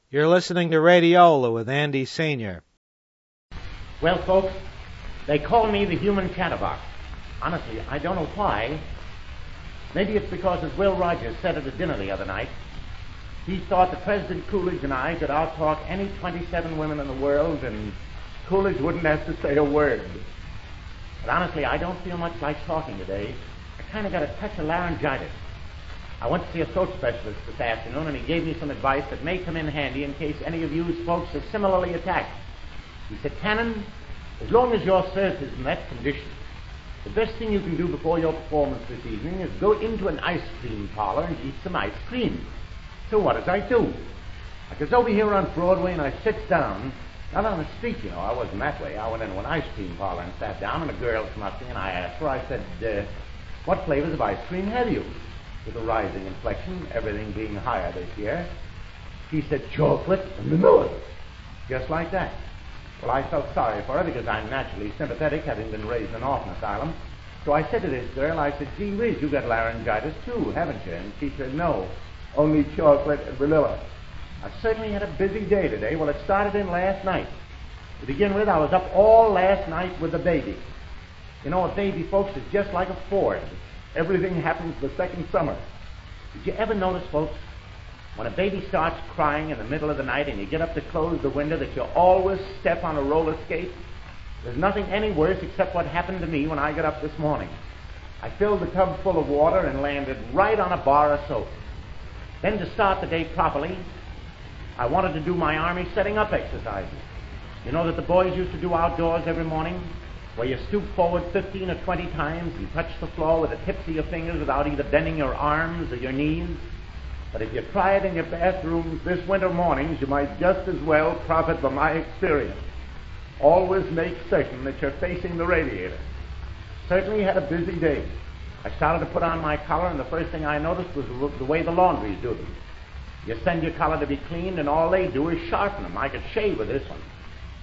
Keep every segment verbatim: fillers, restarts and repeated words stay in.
You're listening to Radiola with Andy Senior Well, folks, they call me the human chatterbox. Honestly, I don't know why. Maybe it's because, as Will Rogers said at a dinner the other night, he thought that President Coolidge and I could out-talk any twenty-seven women in the world, and Coolidge wouldn't have to say a word. But honestly, I don't feel much like talking today. I kind of got a touch of laryngitis. I went to see a throat specialist this afternoon, and he gave me some advice that may come in handy in case any of you folks are similarly attacked. He said, Cannon, as long as your thirst is in that condition, the best thing you can do before your performance this evening is go into an ice cream parlor and eat some ice cream. So what did I do? I was over here on Broadway, and I sit down, not on the street, you know, I wasn't that way. I went into an ice cream parlor and sat down, and a girl came up to me, and I asked her, I said, uh, what flavors of ice cream have you? With a rising inflection, everything being higher this year. She said, chocolate and vanilla. Just like that. Well, I felt sorry for her because I'm naturally sympathetic, having been raised in an orphan asylum. So I said to this girl, I said, gee whiz, you got laryngitis too, haven't you? And she said, no, only chocolate and vanilla. I certainly had a busy day today. Well, it started in last night. To begin with, I was up all last night with the baby. You know, a baby, folks, is just like a Ford. Everything happens the second summer. Did you ever notice, folks, when a baby starts crying in the middle of the night and you get up to close the window, that you always step on a roller skate? There's nothing any worse except what happened to me when I got up this morning. I filled the tub full of water and landed right on a bar of soap. Then to start the day properly, I wanted to do my Army setting up exercises. You know that the boys used to do outdoors every morning, where you stoop forward fifteen or twenty times and touch the floor with the tips of your fingers without either bending your arms or your knees? But if you try it in your bathrooms this winter mornings, you might just as well profit by my experience. Always make certain that you're facing the radiator. Certainly had a busy day. I started to put on my collar, and the first thing I noticed was the way the laundries do them. You send your collar to be cleaned, and all they do is sharpen them. I could shave with this one.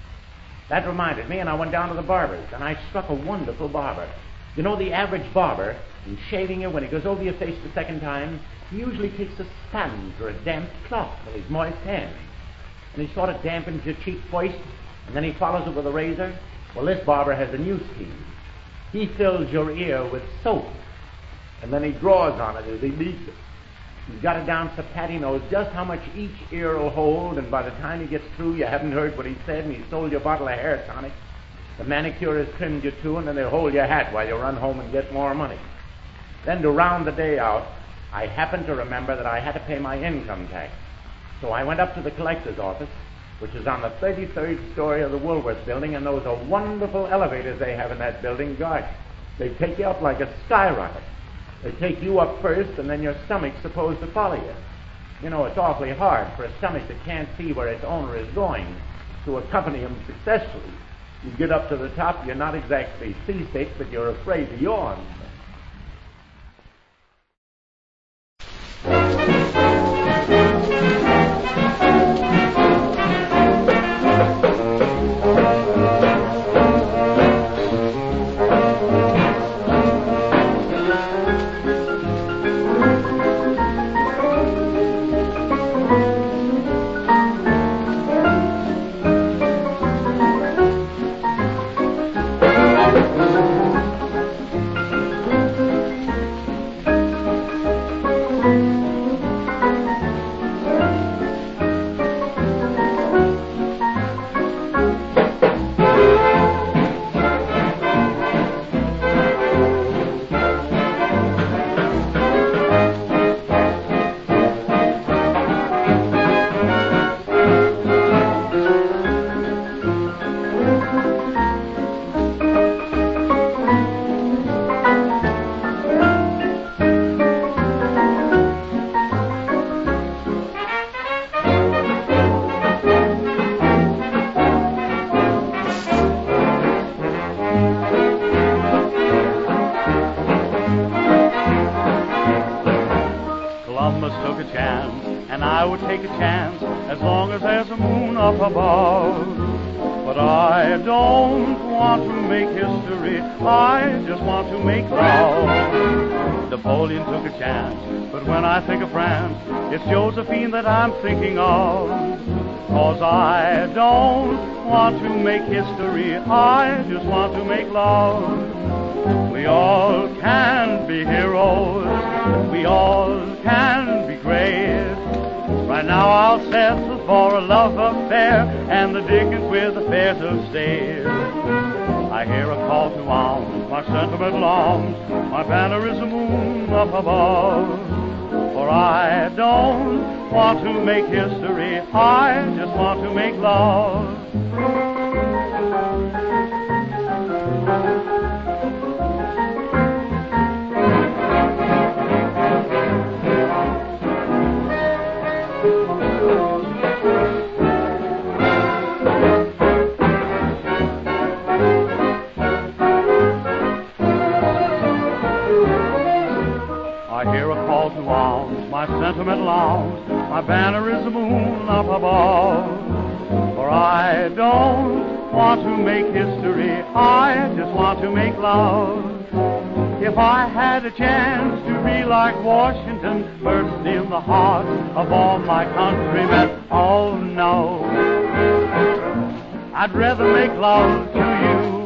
That reminded me, and I went down to the barber's, and I struck a wonderful barber. You know, the average barber, in shaving you, when he goes over your face the second time, he usually takes a sponge or a damp cloth with his moist hands, and he sort of dampens your cheek first, and then he follows it with a razor. Well, this barber has a new scheme. He fills your ear with soap, and then he draws on it as he beats it. He's got it down so Pat he knows just how much each ear will hold, and by the time he gets through, you haven't heard what he said, and he sold you a bottle of hair tonic. The manicure has trimmed you too, and then they'll hold your hat while you run home and get more money. Then to round the day out, I happened to remember that I had to pay my income tax. So I went up to the collector's office, which is on the thirty-third story of the Woolworth building, and those are wonderful elevators they have in that building. Gosh, they take you up like a skyrocket. They take you up first, and then your stomach's supposed to follow you. You know, it's awfully hard for a stomach that can't see where its owner is going to accompany him successfully. You get up to the top, you're not exactly seasick, but you're afraid to yawn. That I'm thinking of. 'Cause I don't want to make history, I just want to make love. We all can be heroes, we all can be great. Right now I'll settle for a love affair, and the Dickens with the Fair to stay. I hear a call to arms, my sentiment longs, my banner is the moon up above. For I don't want to make history, I just want to make love. My sentiment longs, my banner is the moon up above. For I don't want to make history, I just want to make love. If I had a chance to be like Washington, first in the heart of all my countrymen, oh no, I'd rather make love to you.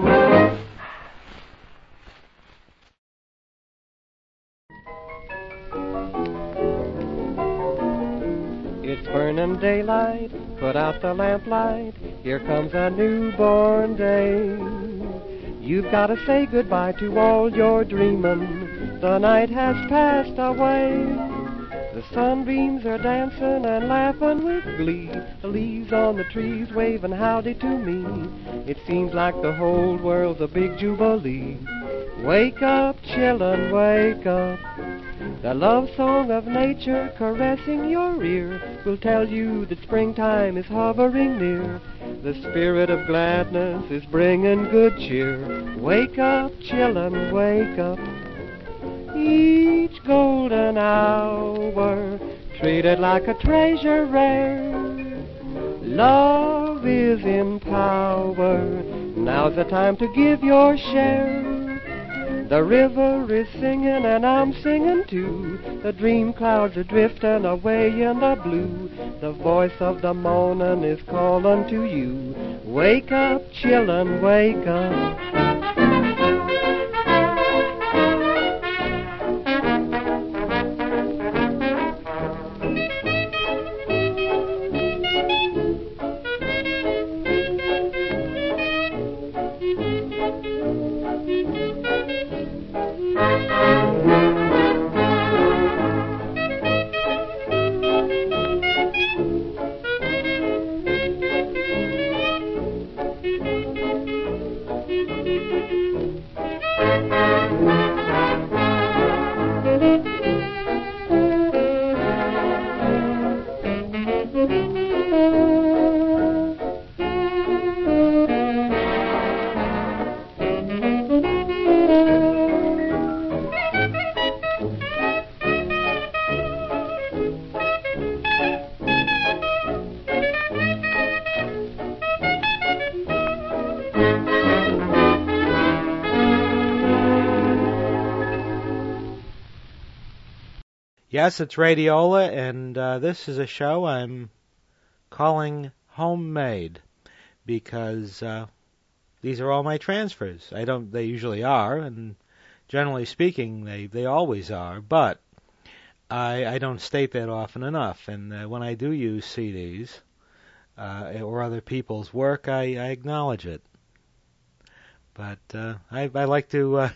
It's burning daylight, put out the lamplight, here comes a newborn day. You've got to say goodbye to all your dreaming, the night has passed away. The sunbeams are dancing and laughing with glee, the leaves on the trees waving howdy to me. It seems like the whole world's a big jubilee. Wake up, children, wake up. The love song of nature caressing your ear will tell you that springtime is hovering near. The spirit of gladness is bringing good cheer. Wake up, children, wake up. Each golden hour treated like a treasure rare. Love is in power. Now's the time to give your share. The river is singing and I'm singing too. The dream clouds are drifting away in the blue. The voice of the morning is calling to you. Wake up, children, wake up. Yes, it's Radiola, and uh, this is a show I'm calling Homemade because uh, these are all my transfers. I don't. They usually are, and generally speaking, they, they always are. But I I don't state that often enough. And uh, when I do use C Ds uh, or other people's work, I, I acknowledge it. But uh, I I like to. Uh,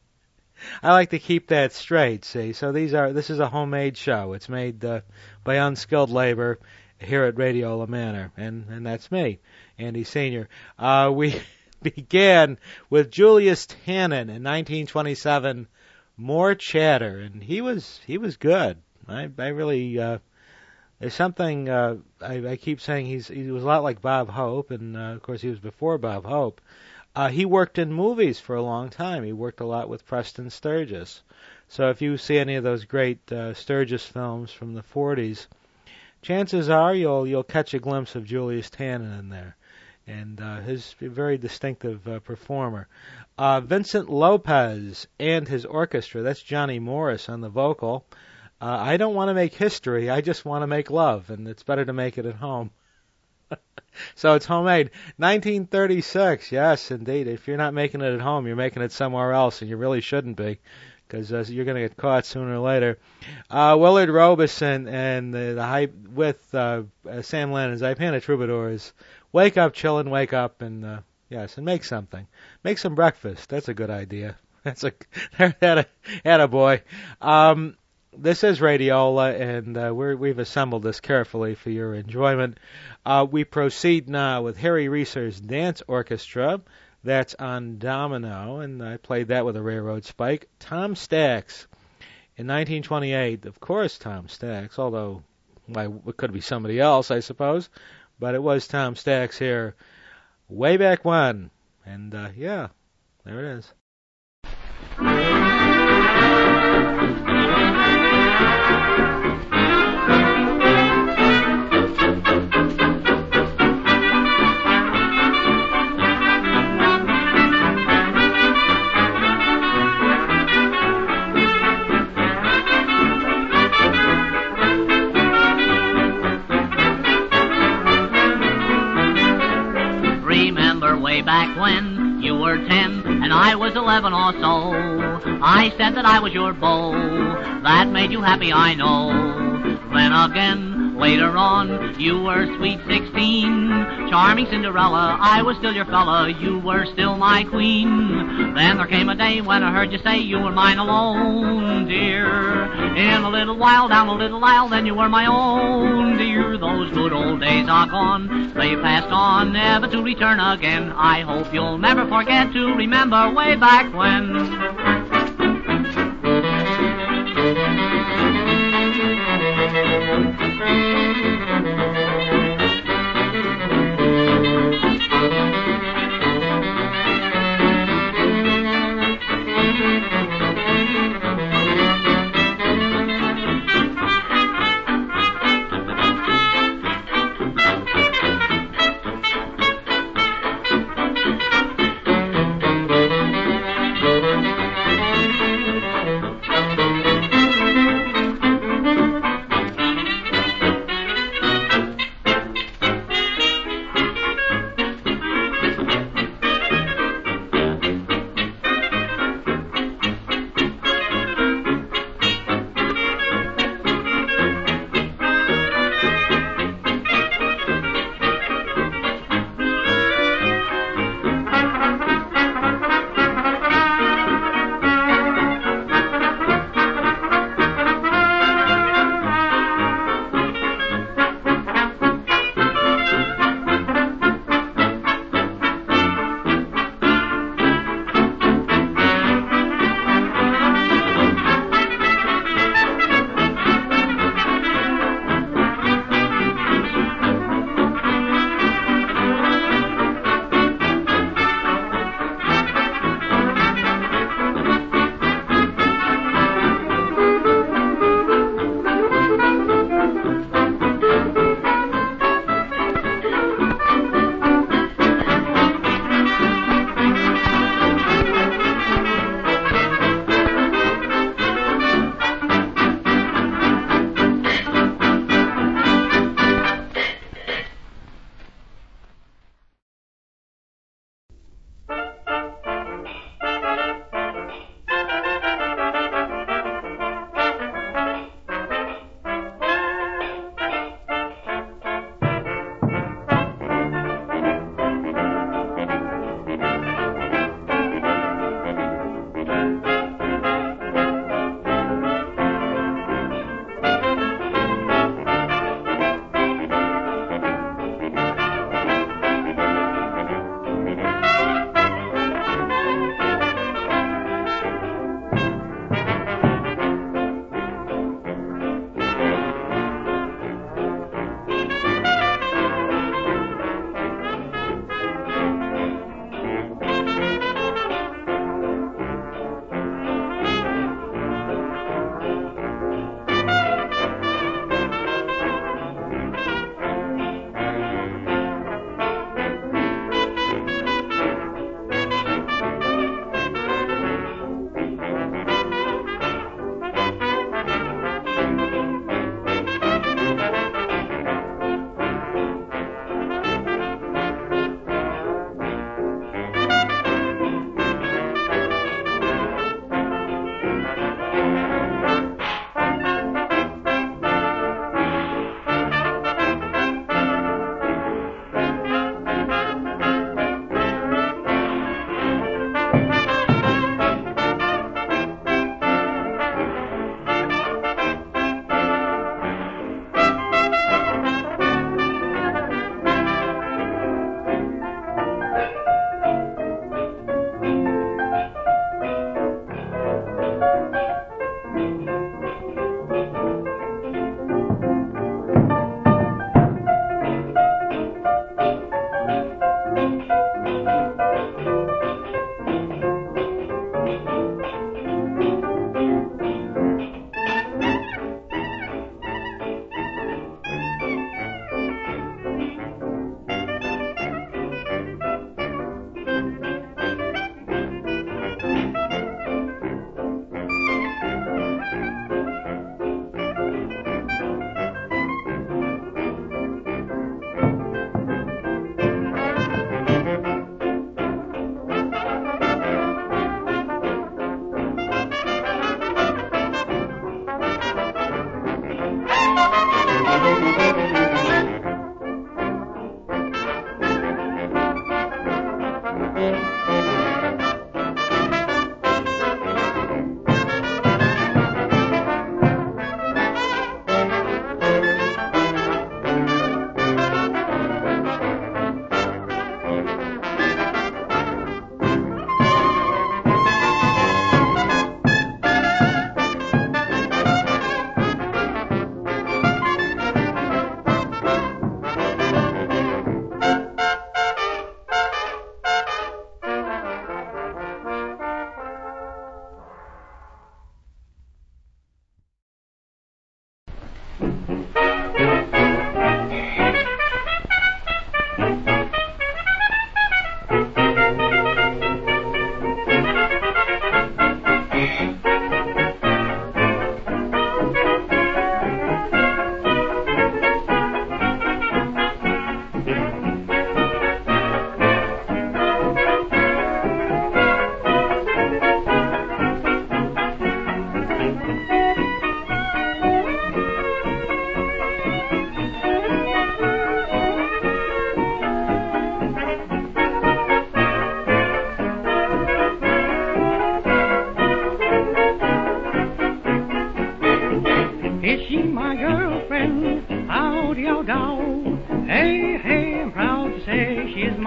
I like to keep that straight, see. So these are this is a homemade show. It's made uh, by unskilled labor here at Radiola Manor, and, and that's me, Andy Senior Uh, we began with Julius Tannen in nineteen twenty-seven, More Chatter, and he was he was good. I I really uh, there's something uh, I, I keep saying he's he was a lot like Bob Hope, and uh, of course he was before Bob Hope. Uh, he worked in movies for a long time. He worked a lot with Preston Sturges. So if you see any of those great uh, Sturges films from the forties, chances are you'll you'll catch a glimpse of Julius Tannen in there, and uh, his very distinctive uh, performer. Uh, Vincent Lopez and his orchestra. That's Johnny Morris on the vocal. Uh, I don't want to make history. I just want to make love, and it's better to make it at home. So it's homemade. nineteen thirty-six, yes, indeed. If you're not making it at home, you're making it somewhere else, and you really shouldn't be, because uh, you're going to get caught sooner or later. Uh, Willard Robeson and the, the hype with uh, uh, Sam Lannon's Ipana Troubadours. Wake up, chillin', wake up, and uh, yes, and make something. Make some breakfast. That's a good idea. That's a had a had a boy. Um, this is Radiola, and uh, we're, we've assembled this carefully for your enjoyment. Uh, we proceed now with Harry Reeser's Dance Orchestra. That's on Domino, and I played that with a railroad spike. Tom Stax in nineteen twenty-eight. Of course, Tom Stax, although well, it could be somebody else, I suppose. But it was Tom Stax here way back when. And, uh, yeah, there it is. Way back when you were ten and I was eleven or so, I said that I was your beau. That made you happy, I know. Then again, later on, you were sweet sixteen. Charming Cinderella, I was still your fella, you were still my queen. Then there came a day when I heard you say you were mine alone, dear. In a little while, down a little aisle, then you were my own, dear. Those good old days are gone, they passed on, never to return again. I hope you'll never forget to remember way back when.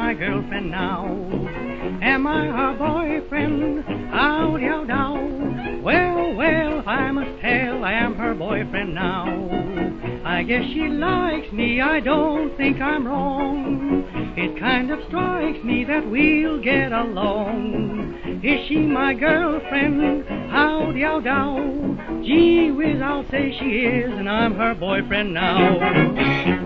my girlfriend now? Am I her boyfriend? Ow, yow, dow. Well, well, I must tell I am her boyfriend now. I guess she likes me, I don't think I'm wrong. It kind of strikes me that we'll get along. Is she my girlfriend? Howdy, yow, dow. Gee whiz, I'll say she is, and I'm her boyfriend now.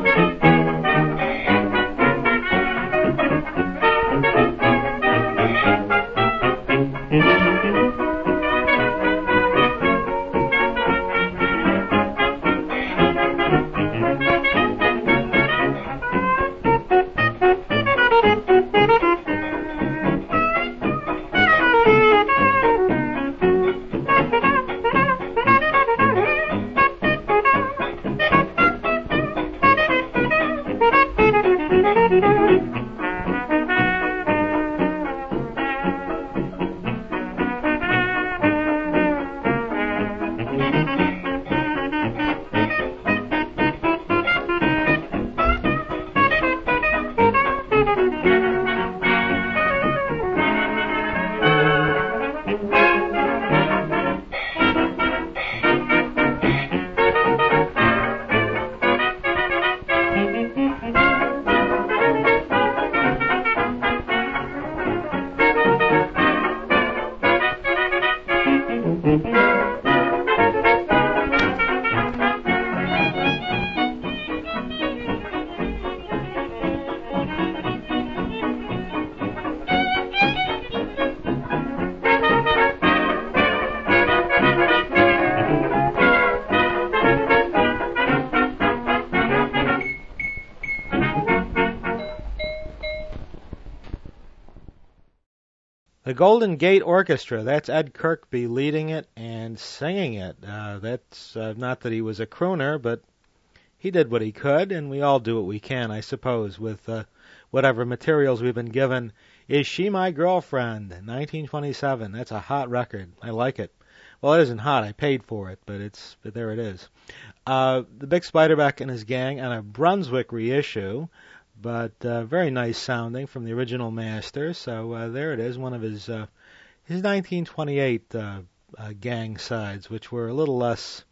The Golden Gate Orchestra, that's Ed Kirkby leading it and singing it. Uh, that's uh, not that he was a crooner, but he did what he could, and we all do what we can, I suppose, with uh, whatever materials we've been given. Is She My Girlfriend, nineteen twenty-seven. That's a hot record. I like it. Well, it isn't hot. I paid for it, but it's but there it is. Uh, the Big Spiderback and his gang on a Brunswick reissue, but uh, very nice sounding from the original master. So uh, there it is, one of his uh, his nineteen twenty-eight uh, uh, gang sides, which were a little less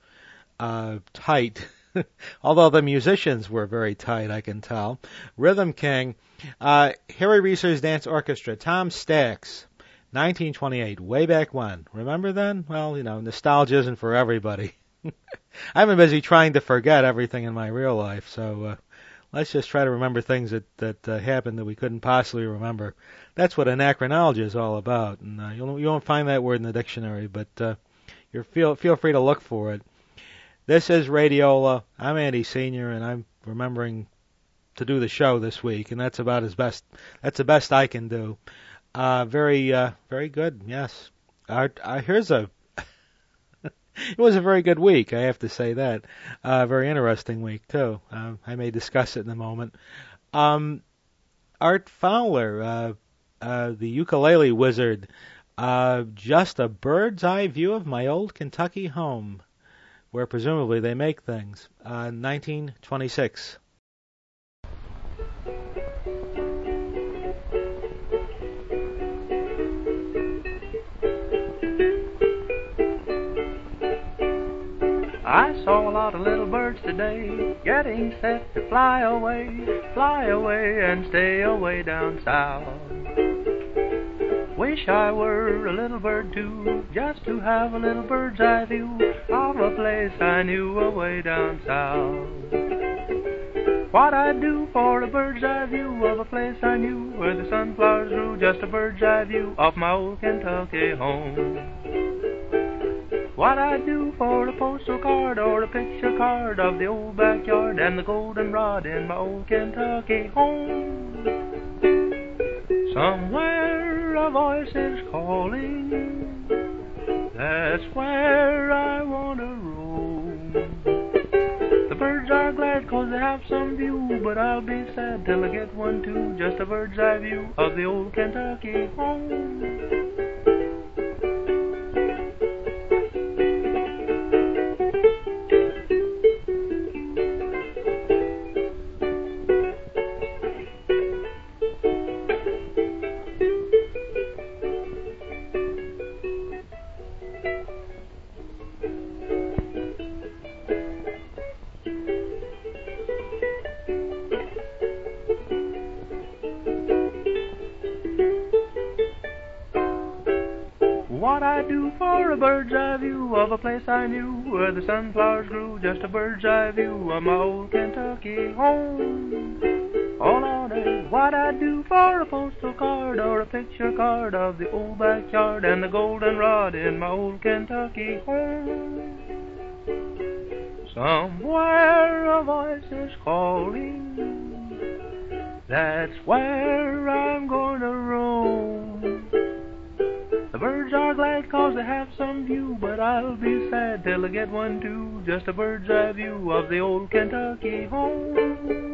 uh, tight, although the musicians were very tight, I can tell. Rhythm King, uh, Harry Reeser's Dance Orchestra, Tom Stax, nineteen twenty-eight, way back when. Remember then? Well, you know, nostalgia isn't for everybody. I've been busy trying to forget everything in my real life, so uh, let's just try to remember things that, that uh, happened that we couldn't possibly remember. That's what anachronology is all about, and uh, you'll, you won't find that word in the dictionary, but uh, you're feel feel free to look for it. This is Radiola. I'm Andy Senior, and I'm remembering to do the show this week, and that's about as best. That's the best I can do. Uh, very, uh, very good. Yes. Uh, uh, here's a. It was a very good week, I have to say that. A uh, very interesting week, too. Uh, I may discuss it in a moment. Um, Art Fowler, uh, uh, the ukulele wizard, uh, just a bird's eye view of my old Kentucky home, where presumably they make things. Uh, nineteen twenty-six. I saw a lot of little birds today, getting set to fly away, fly away and stay away down south. Wish I were a little bird too, just to have a little bird's eye view of a place I knew away down south. What I'd do for a bird's eye view of a place I knew, where the sunflowers grew, just a bird's eye view of my old Kentucky home. What I'd do for a postal card or a picture card of the old backyard and the goldenrod in my old Kentucky home. Somewhere a voice is calling, that's where I want to roam. The birds are glad 'cause they have some view, but I'll be sad till I get one too, just a bird's eye view of the old Kentucky home. I do for a bird's eye view of a place I knew where the sunflowers grew. Just a bird's eye view of my old Kentucky home. Oh Lordy, what I do for a postal card or a picture card of the old backyard and the goldenrod in my old Kentucky home. Somewhere a voice is calling, that's where I'm gonna roam. The birds are glad 'cause they have some view, but I'll be sad till I get one too. Just a bird's eye view of the old Kentucky home.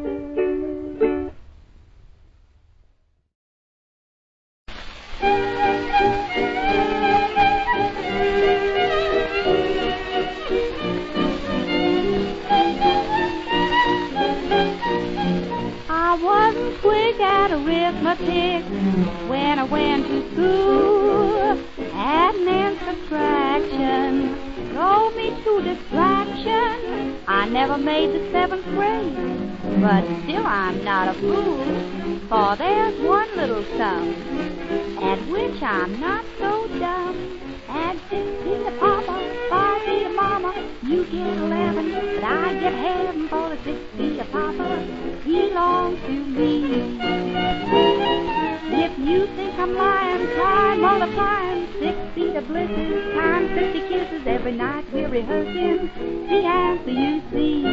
I wasn't quick at arithmetic when I went to school. Adding and subtraction drove me to distraction. I never made the seventh grade, but still I'm not a fool. For there's one little sum at which I'm not so dumb. Add sixteen to Papa, five feet to Mama, you get eleven, but I get heaven for the six feet of Papa belong to me. If you think I'm lying, try multiplying. Six feet of blisses times fifty kisses. Every night we're rehearsing the answer you see.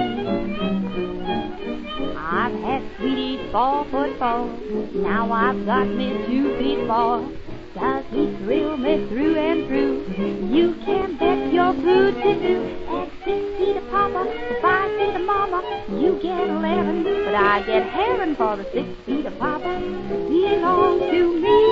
I've had sweeties four foot four, now I've got me two feet four. Does he thrill me through and through? You can bet your brood to do. At six feet of Papa, five feet of Mama, you get eleven, but I get heaven for the six feet of Papa belong to me.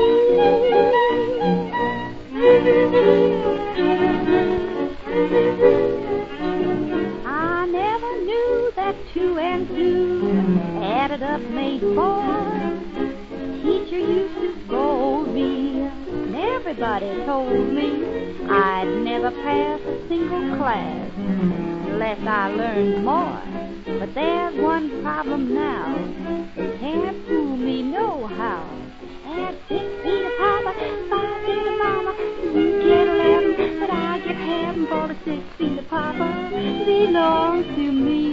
I never knew that two and two added up made four. Teacher used to scold me, and everybody told me I'd never pass a single class unless I learned more. But there's one problem now, can't fool me no how. At six feet of Papa, five feet of Mama, you get eleven, but I get heaven for the six feet of Papa belongs to me.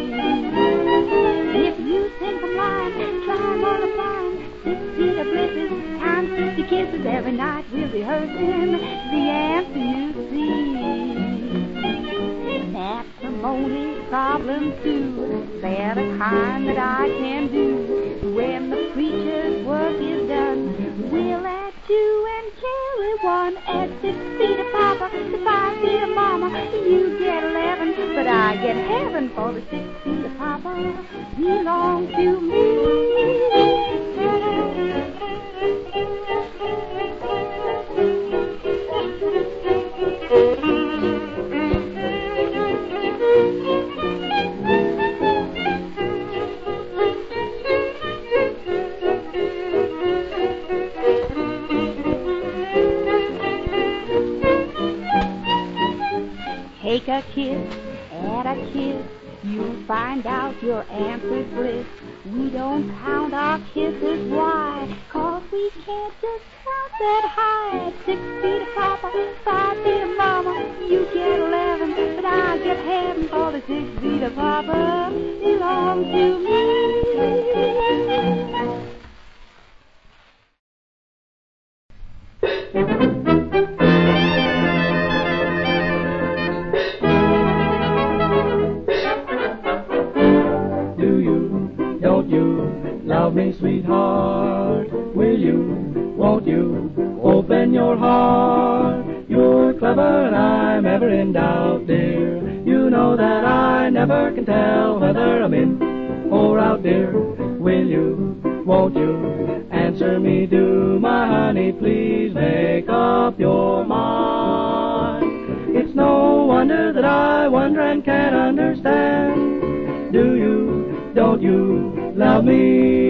If you think I'm lying, try multiplying. Six feet of blisses times fifty kisses. Every night we're rehearsing the answer you see. Matrimony problems too, they're the kind that I can do. When the preacher's work is done, we'll add two and carry one. At six feet of Papa, to five feet of Mama, you get eleven, but I get heaven for the six feet of Papa belong to me. Take a kiss, add a kiss, you'll find out your answer's bliss. We don't count our kisses, why? 'Cause we can't just count that high. At six feet of Papa, five feet of Mama, you get eleven, but I get heaven for the six feet of Papa belong to me. Love me, sweetheart, will you, won't you, open your heart? You're clever and I'm ever in doubt, dear. You know that I never can tell whether I'm in or out, dear. Will you, won't you, answer me, do, my honey, please make up your mind. It's no wonder that I wonder and can't understand. Do you, don't you, love me?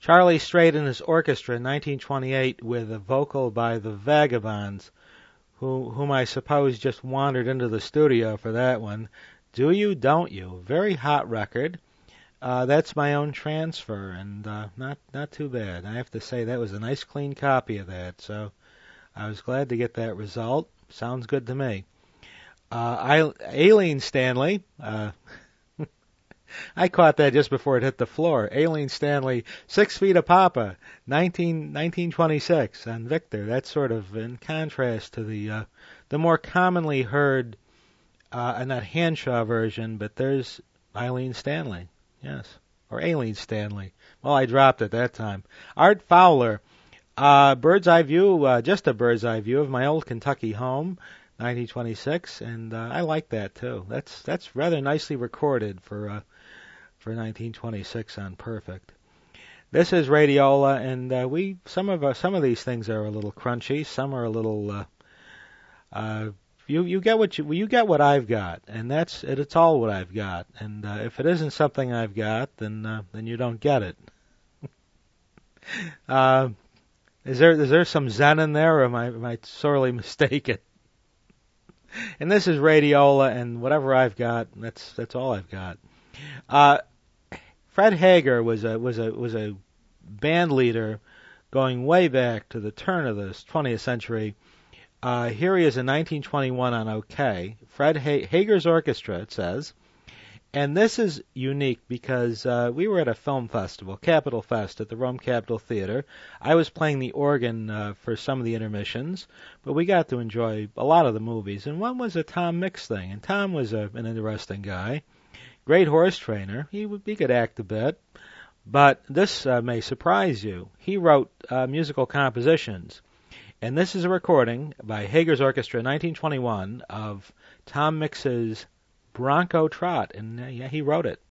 Charlie Strait and his orchestra in nineteen twenty-eight with a vocal by the Vagabonds, who, whom I suppose just wandered into the studio for that one. Do You, Don't You? Very hot record. Uh, that's my own transfer, and uh, not not too bad. I have to say that was a nice clean copy of that, so I was glad to get that result. Sounds good to me. Uh, Aileen Stanley, uh, I caught that just before it hit the floor. Aileen Stanley, Six Feet of Papa, nineteen, nineteen twenty-six, on Victor. That's sort of in contrast to the uh, the more commonly heard, uh, not Hanshaw version, but there's Eileen Stanley. Yes, or Aileen Stanley. Well, I dropped it that time. Art Fowler, uh, Bird's Eye View, uh, just a Bird's Eye View of my old Kentucky home, nineteen twenty-six, and uh, I like that too. That's that's rather nicely recorded for uh, for nineteen twenty-six on Perfect. This is Radiola, and uh, we some of uh, some of these things are a little crunchy, some are a little. Uh, uh, You you get what you you get what I've got, and that's it. It's all what I've got, and uh, if it isn't something I've got, then uh, then you don't get it. uh, is there is there some Zen in there, or am I am I sorely mistaken? And this is Radiola, and whatever I've got, that's that's all I've got. Uh, Fred Hager was a was a was a band leader going way back to the turn of the twentieth century. Uh, here he is in nineteen twenty-one on OK. Fred ha- Hager's Orchestra, it says. And this is unique because uh, we were at a film festival, Capitol Fest, at the Rome Capitol Theater. I was playing the organ uh, for some of the intermissions, but we got to enjoy a lot of the movies. And one was a Tom Mix thing, and Tom was a, an interesting guy. Great horse trainer. He, would, he could act a bit. But this uh, may surprise you. He wrote uh, musical compositions. And this is a recording by Hager's Orchestra in nineteen twenty-one of Tom Mix's Bronco Trot, and uh, yeah, he wrote it.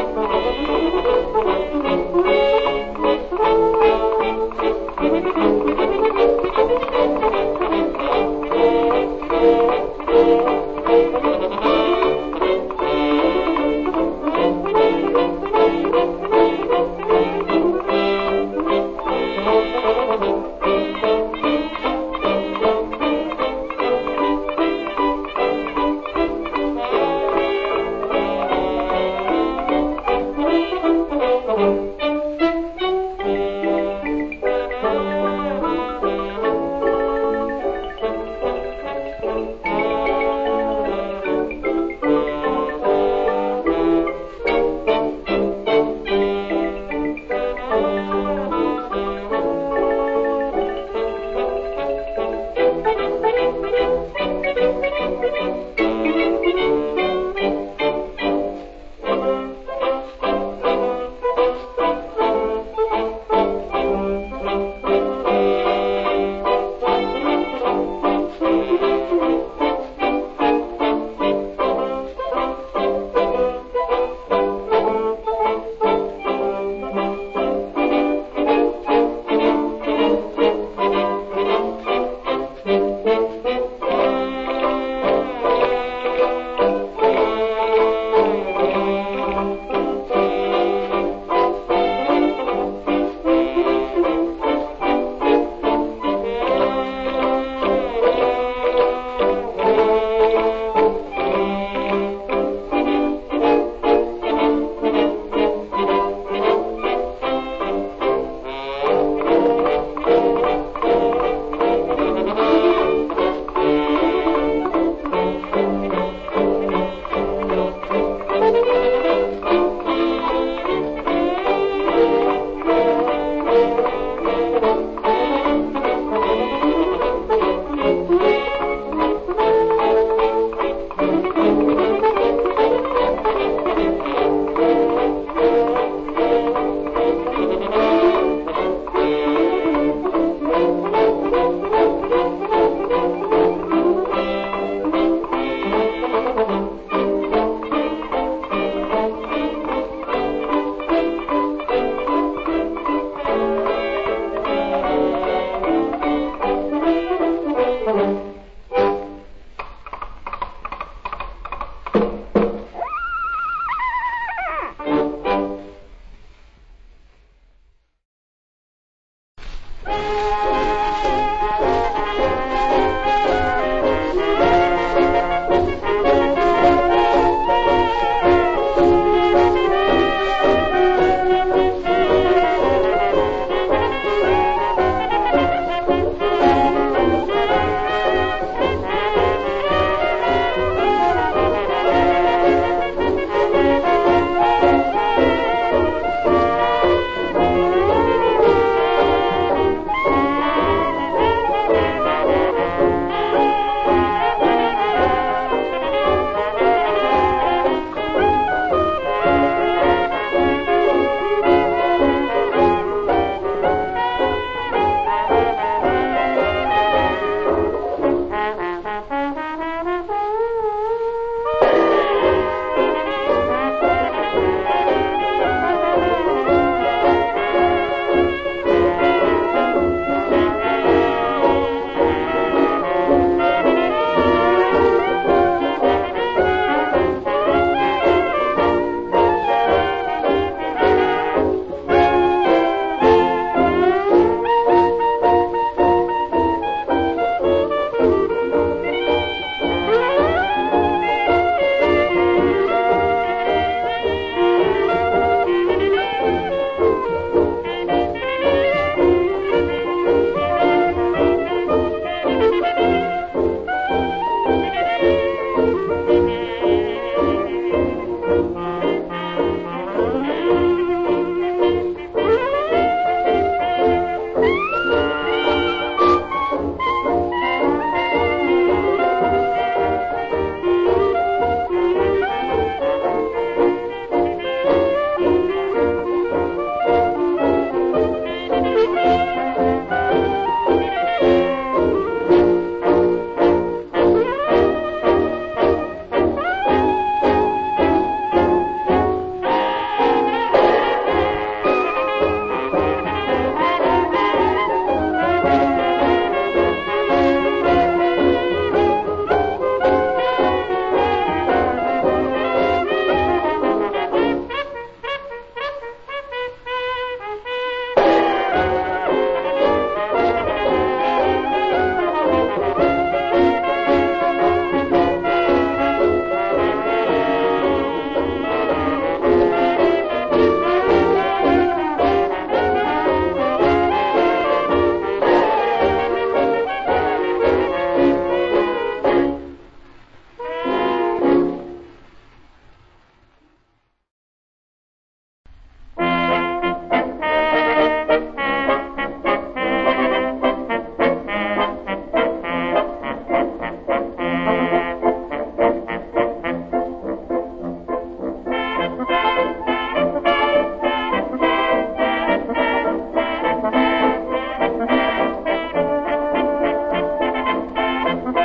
Thank you.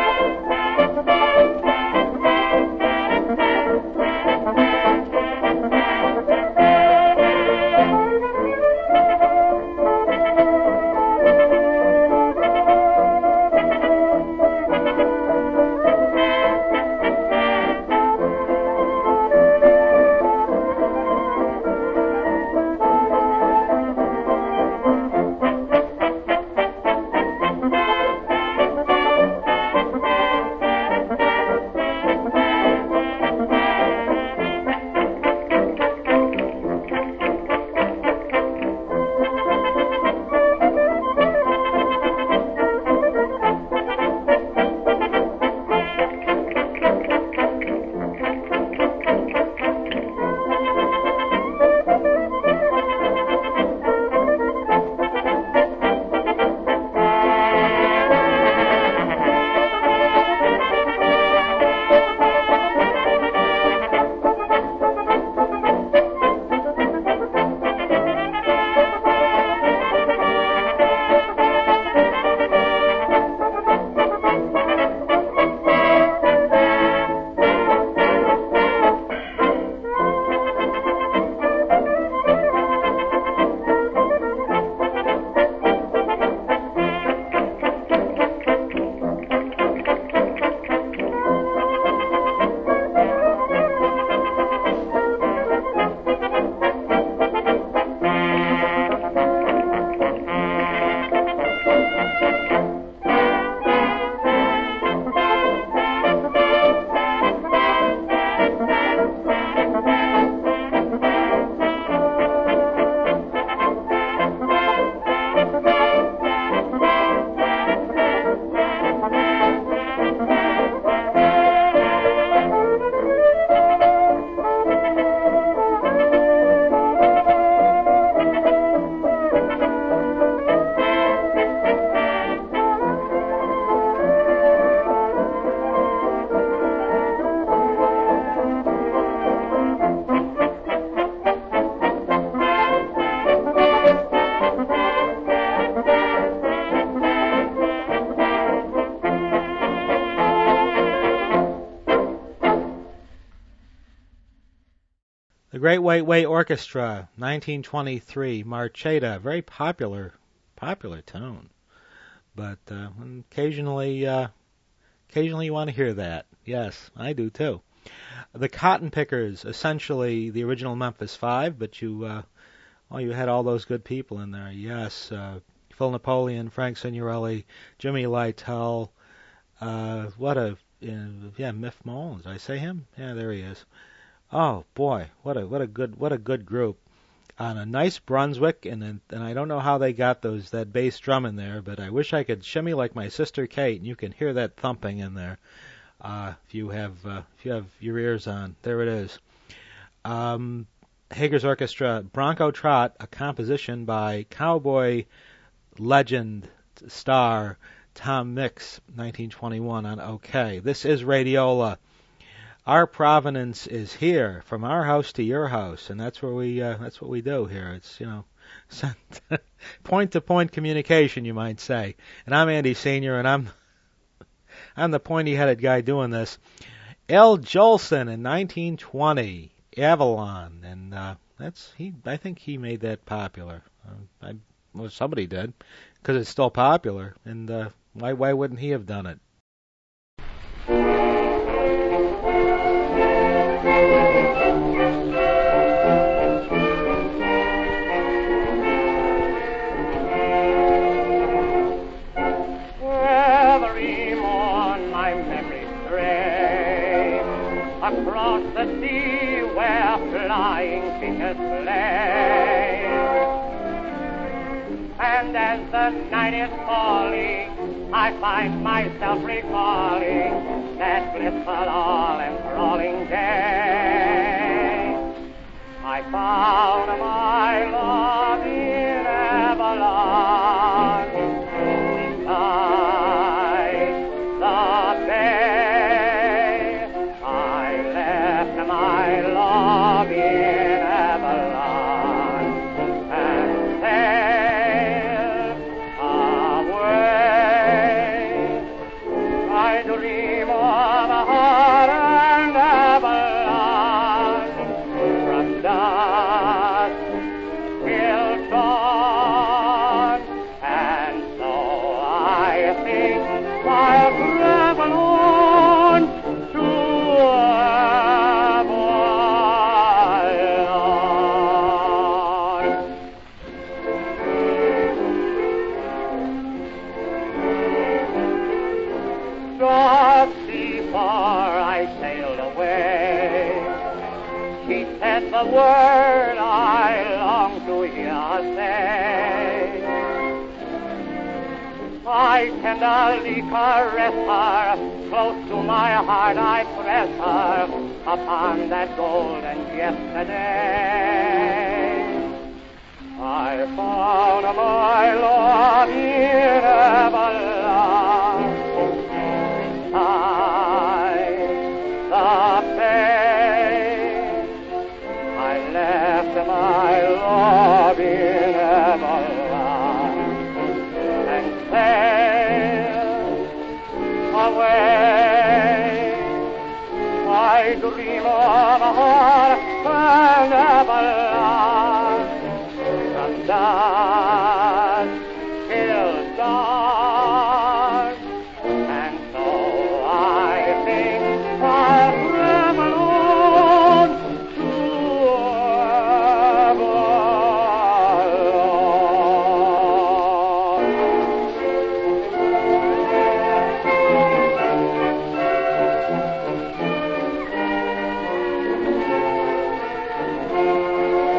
The Great White Way Orchestra, nineteen twenty-three, Marchetta, very popular, popular tone. But uh, occasionally, uh, occasionally you want to hear that. Yes, I do too. The Cotton Pickers, essentially the original Memphis Five, but you, uh, oh, you had all those good people in there. Yes, uh, Phil Napoleon, Frank Signorelli, Jimmy Lytle. Uh, what a, uh, yeah, Miff Mullins. Did I say him? Yeah, there he is. Oh boy, what a what a good what a good group. On a nice Brunswick, and and I don't know how they got those that bass drum in there, but I wish I could shimmy like my sister Kate, and you can hear that thumping in there. Uh, if you have uh, if you have your ears on, there it is. Um, Hager's Orchestra, Bronco Trot, a composition by cowboy legend star Tom Mix, nineteen twenty-one on OK. This is Radiola. Our provenance is here, from our house to your house, and that's where we uh, that's what we do here. It's, you know, point-to-point communication, you might say. And I'm Andy Senior, and I'm I'm the pointy-headed guy doing this. Al Jolson in nineteen twenty, Avalon, and uh, that's he. I think he made that popular. Uh, I, well, somebody did, because it's still popular. And uh, why why wouldn't he have done it? Across the sea where flying fishes play, and as the night is falling, I find myself recalling that blissful all-enthralling day. I found my love in Avalon, beside the bay. My love in Avalon and sail away. I dream dark sea far I sailed away. She said the word I long to hear say. I tenderly caress her, close to my heart I press her, upon that golden yesterday. I found my love in everlasting time. The pain I left my love in everlasting and sailed away. I dream of her and everlasting. From dawn till dawn, and so I think I'll travel on to Avalon.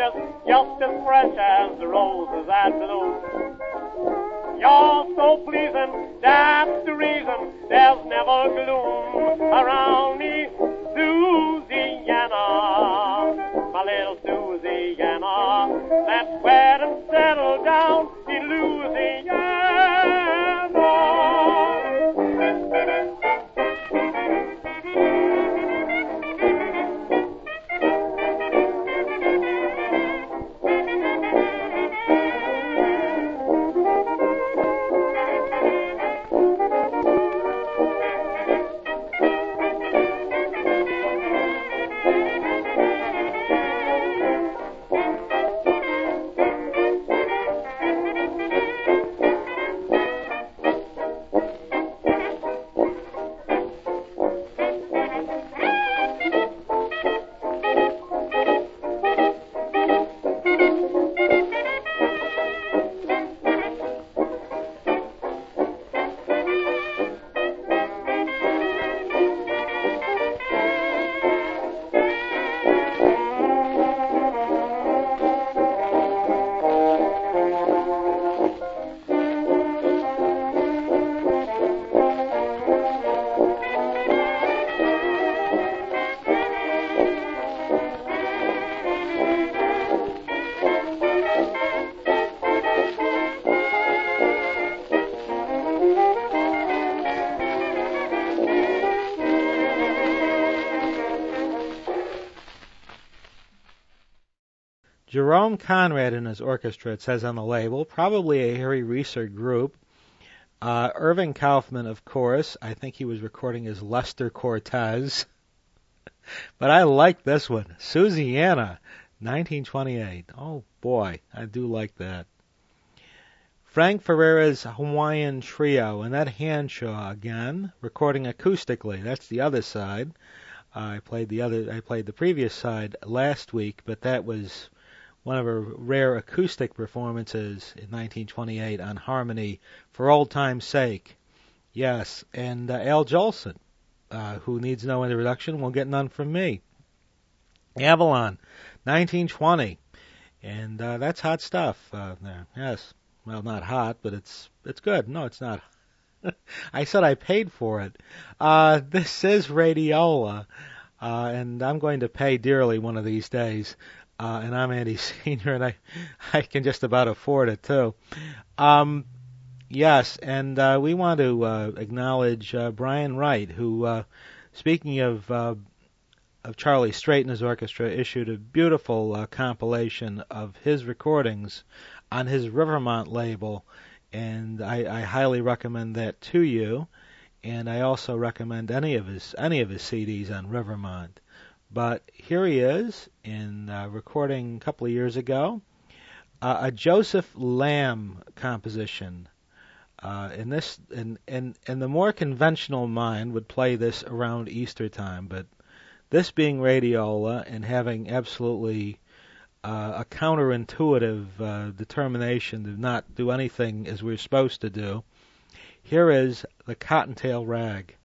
yes, just as fresh as the roses that bloom. You're so pleasing, that's the reason there's never gloom around me, Louisiana, my little Louisiana. Let's wed and settle down in Louisiana. Jerome Conrad and his orchestra, it says on the label, probably a Harry Reeser group. Uh, Irving Kaufman, of course. I think he was recording as Lester Cortez. But I like this one. Susiana, nineteen twenty-eight. Oh, boy, I do like that. Frank Ferreira's Hawaiian Trio, and that Hanshaw again, recording acoustically. That's the other side. Uh, I played the other. I played the previous side last week, but that was one of her rare acoustic performances in nineteen twenty-eight on Harmony for Old Time's Sake. Yes, and uh, Al Jolson, uh, who needs no introduction, will get none from me. Avalon, nineteen twenty, and uh, that's hot stuff uh, there. Yes, well, not hot, but it's it's good. No, it's not. I said I paid for it. Uh, this is Radiola, uh, and I'm going to pay dearly one of these days. Uh, and I'm Andy Senior, and I, I can just about afford it too. Um, yes, and uh, we want to uh, acknowledge uh, Brian Wright, who, uh, speaking of uh, of Charlie Strait and his orchestra, issued a beautiful uh, compilation of his recordings on his Rivermont label, and I, I highly recommend that to you. And I also recommend any of his any of his C Ds on Rivermont. But here he is in uh, recording a couple of years ago, uh, a Joseph Lamb composition. Uh, and this, and, and and the more conventional mind would play this around Easter time, but this being Radiola and having absolutely uh, a counterintuitive uh, determination to not do anything as we're supposed to do, here is the Cottontail Rag.